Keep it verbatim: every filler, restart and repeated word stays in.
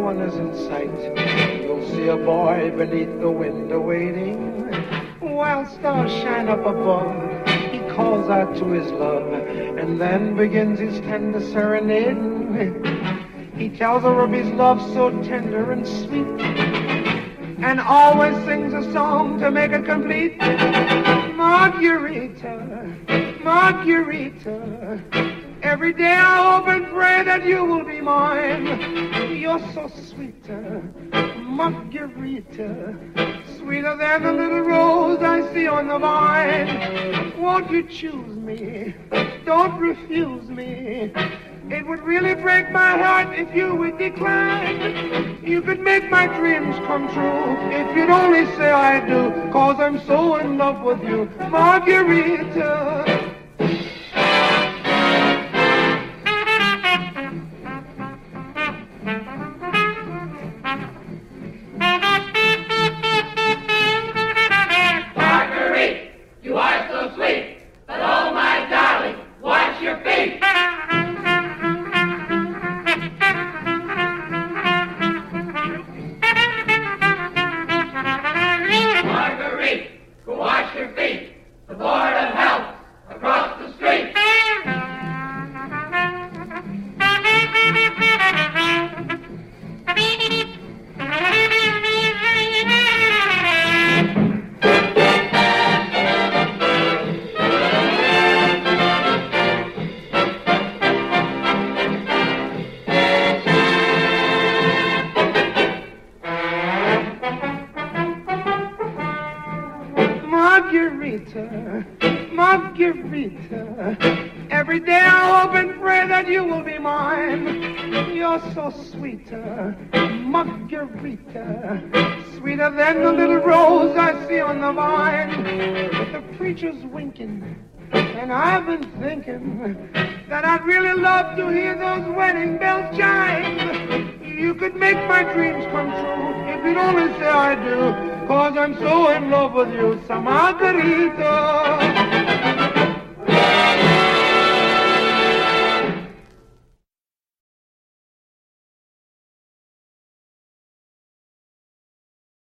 one is in sight. You'll see a boy beneath the window waiting, while stars shine up above. He calls out to his love, and then begins his tender serenade. He tells her of his love so tender and sweet, and always sings a song to make it complete. Margarita, Margarita, every day I hope and pray that you will be mine. You're so sweet, Margarita, sweeter than the little rose I see on the vine. Won't you choose me? Don't refuse me. It would really break my heart if you would decline. You could make my dreams come true if you'd only say I do, 'cause I'm so in love with you, Margarita. Marguerite, you are so sweet, but oh my darling, wash your feet. Marguerite, go wash your feet. The Board of Health across the street. Margarita, Margarita, every day I hope and pray that you will be mine. You're so sweet, Margarita, sweeter than the little rose I see on the vine. But the preacher's winking, and I've been thinking that I'd really love to hear those wedding bells chime. You could make my dreams come true if you'd only say I do, 'cause I'm so in love with you, so Margarita.